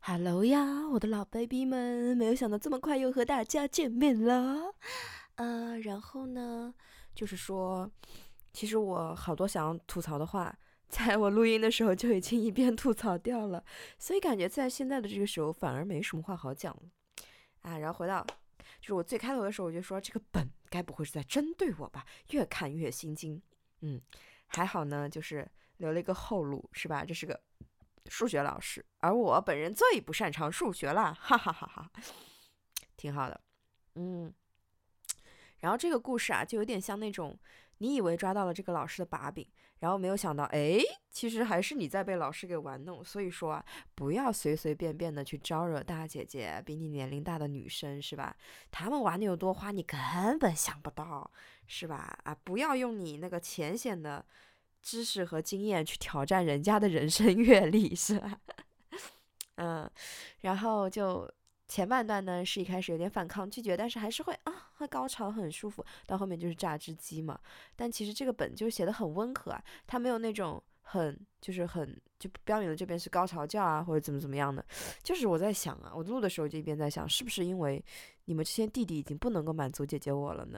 Hello 呀，我的老 baby 们，没有想到这么快又和大家见面了。然后呢，就是说，其实我好多想要吐槽的话，在我录音的时候就已经一边吐槽掉了，所以感觉在现在的这个时候反而没什么话好讲了。然后回到，就是我最开头的时候我就说这个本该不会是在针对我吧？越看越心惊。还好呢，就是留了一个后路，是吧？这是个数学老师，而我本人最不擅长数学啦，哈哈哈哈，挺好的。嗯，然后这个故事啊，就有点像那种你以为抓到了这个老师的把柄，然后没有想到，哎，其实还是你在被老师给玩弄。所以说啊，不要随随便便的去招惹大姐姐、比你年龄大的女生，是吧？她们玩的有多花，你根本想不到，是吧？不要用你那个浅显的知识和经验去挑战人家的人生阅历，是吧？嗯，然后就前半段呢是一开始有点反抗拒绝，但是还是会高潮很舒服，到后面就是榨汁机嘛。但其实这个本就写的很温和啊，它没有那种就标明了这边是高潮教啊或者怎么样的。就是我在想啊，我录的时候就一边在想，是不是因为你们这些弟弟已经不能够满足姐姐我了呢？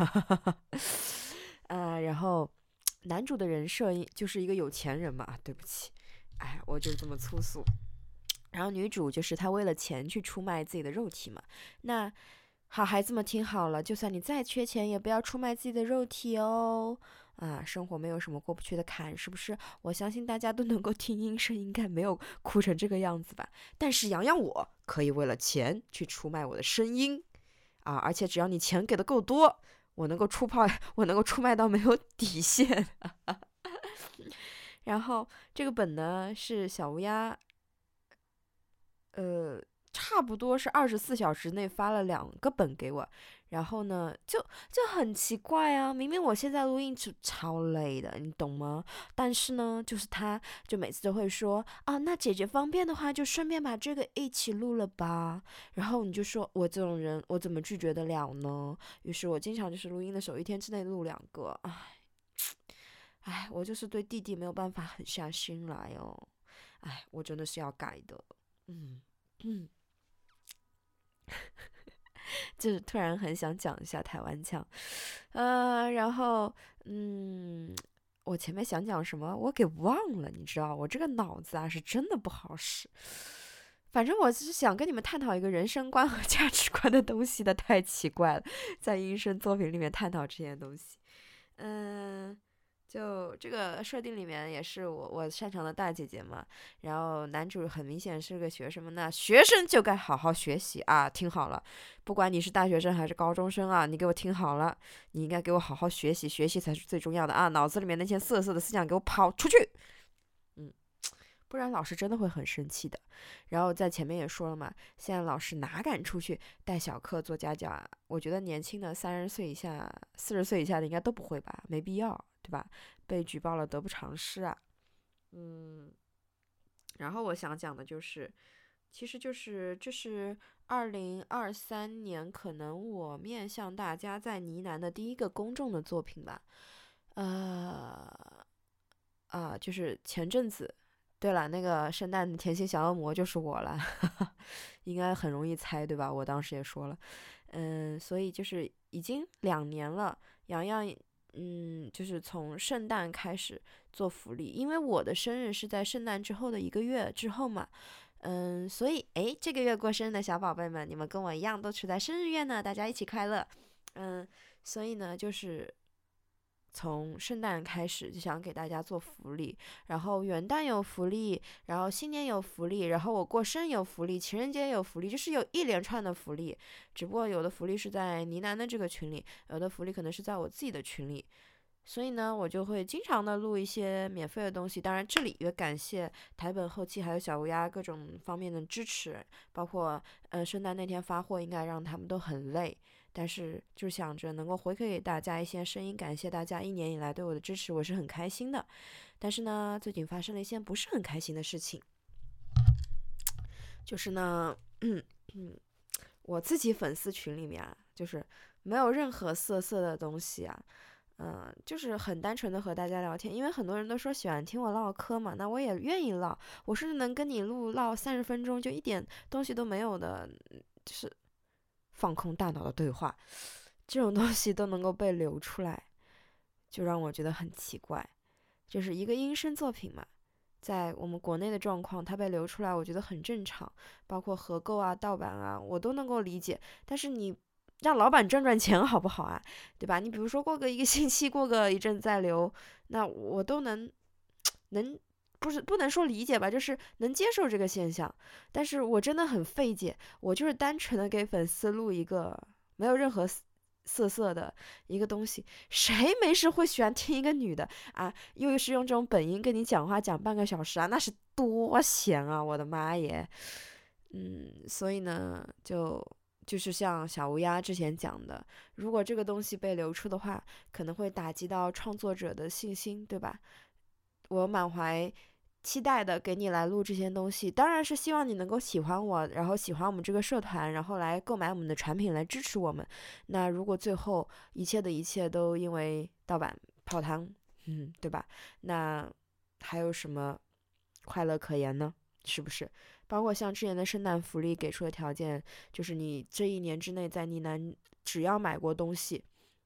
然后男主的人设就是一个有钱人嘛，对不起，哎，我就这么粗俗。然后女主就是她为了钱去出卖自己的肉体嘛。那好孩子们听好了，就算你再缺钱，也不要出卖自己的肉体哦。生活没有什么过不去的坎，是不是？我相信大家都能够听音声，应该没有哭成这个样子吧？但是洋洋我可以为了钱去出卖我的声音而且只要你钱给的够多，我能够出卖到没有底线。然后这个本呢是小乌鸦呃，差不多是24小时内发了2个本给我，然后呢，就很奇怪啊，明明我现在录音就超累的，你懂吗？但是呢，就是他就每次都会说那姐姐方便的话，就顺便把这个一起录了吧。然后你就说我这种人，我怎么拒绝得了呢？于是我经常就是录音的时候，一天之内录2个，我就是对弟弟没有办法狠下心来哦，我真的是要改的，嗯。嗯，就是突然很想讲一下台湾腔，然后嗯，我前面想讲什么我给忘了，你知道我这个脑子是真的不好使。反正我只是想跟你们探讨一个人生观和价值观的东西的，太奇怪了，在音声作品里面探讨这些东西。嗯，就这个设定里面也是我擅长的大姐姐嘛，然后男主很明显是个学生嘛，那学生就该好好学习啊，听好了，不管你是大学生还是高中生啊，你给我听好了，你应该给我好好学习，学习才是最重要的啊，脑子里面那些色色的思想给我跑出去，嗯。不然老师真的会很生气的。然后在前面也说了嘛，现在老师哪敢出去带小课做家教啊？我觉得年轻的30岁以下、40岁以下的应该都不会吧，没必要，对吧？被举报了得不偿失啊。嗯，然后我想讲的就是，其实就是这是2023年可能我面向大家在呢喃的第一个公众的作品吧。呃，就是前阵子，对了，那个圣诞甜心小恶魔就是我了，应该很容易猜，对吧？我当时也说了，所以就是已经2年了，洋洋，就是从圣诞开始做福利，因为我的生日是在圣诞之后的1个月之后嘛，所以这个月过生日的小宝贝们，你们跟我一样都处在生日月呢，大家一起快乐，所以呢，就是从圣诞开始就想给大家做福利，然后元旦有福利，然后新年有福利，然后我过生有福利，情人节有福利，就是有一连串的福利。只不过有的福利是在呢喃的这个群里，有的福利可能是在我自己的群里。所以呢，我就会经常的录一些免费的东西。当然，这里也感谢台本后期还有小乌鸦各种方面的支持，包括圣诞那天发货，应该让他们都很累。但是就想着能够回馈给大家一些声音，感谢大家1年以来对我的支持，我是很开心的。但是呢，最近发生了一件不是很开心的事情，就是呢，我自己粉丝群里面就是没有任何色色的东西就是很单纯的和大家聊天，因为很多人都说喜欢听我唠嗑嘛，那我也愿意唠，我甚至能跟你唠30分钟，就一点东西都没有的，就是放空大脑的对话，这种东西都能够被流出来，就让我觉得很奇怪。就是一个音声作品嘛，在我们国内的状况，它被流出来，我觉得很正常，包括合购啊、盗版啊，我都能够理解。但是你让老板赚钱好不好啊？对吧？你比如说过个一个星期，过个一阵再流，那我都能不能说理解吧，就是能接受这个现象。但是我真的很费解，我就是单纯的给粉丝录一个没有任何色的一个东西，谁没事会喜欢听一个女的啊？又是用这种本音跟你讲话讲半个小时啊，那是多闲啊！我的妈耶！所以呢，就是像小乌鸦之前讲的，如果这个东西被流出的话，可能会打击到创作者的信心，对吧？我满怀期待的给你来录这些东西，当然是希望你能够喜欢我，然后喜欢我们这个社团，然后来购买我们的产品来支持我们。那如果最后一切的一切都因为盗版泡汤，对吧？那还有什么快乐可言呢？是不是？包括像之前的圣诞福利给出的条件，就是你这一年之内在呢喃只要买过东西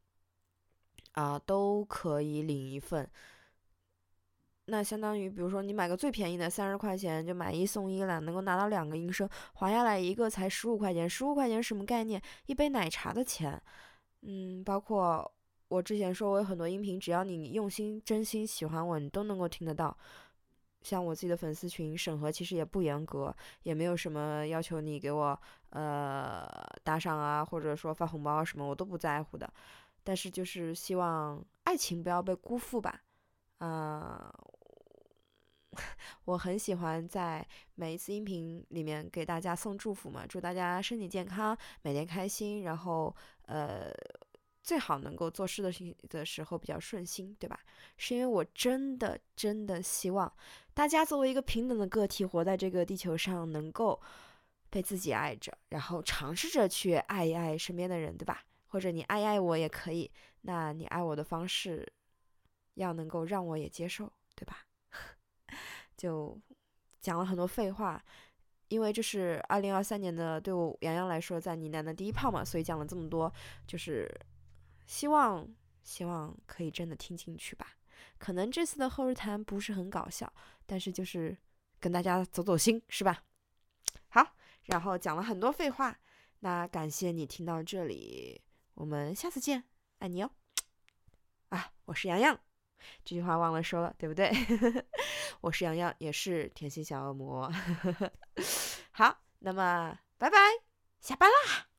都可以领一份。那相当于，比如说你买个最便宜的30块钱就买一送一了，能够拿到2个音声，划下来一个才15块钱，15块钱什么概念？一杯奶茶的钱。包括我之前说，我有很多音频，只要你用心、真心喜欢我，你都能够听得到。像我自己的粉丝群审核其实也不严格，也没有什么要求你给我打赏啊，或者说发红包什么，我都不在乎的。但是就是希望爱情不要被辜负吧。呃，我很喜欢在每一次音频里面给大家送祝福嘛，祝大家身体健康，每天开心，然后最好能够做事的时候比较顺心，对吧？是因为我真的真的希望大家作为一个平等的个体，活在这个地球上，能够被自己爱着，然后尝试着去爱一爱身边的人，对吧？或者你爱一爱我也可以，那你爱我的方式要能够让我也接受，对吧？就讲了很多废话，因为这是2023年的对我洋洋来说在呢喃的第一炮嘛，所以讲了这么多，就是希望可以真的听进去吧。可能这次的后日谈不是很搞笑，但是就是跟大家走走心，是吧？好，然后讲了很多废话，那感谢你听到这里，我们下次见，爱你哦。我是洋洋，这句话忘了说了，对不对？我是洋洋，也是甜心小恶魔。好，那么拜拜，下班啦。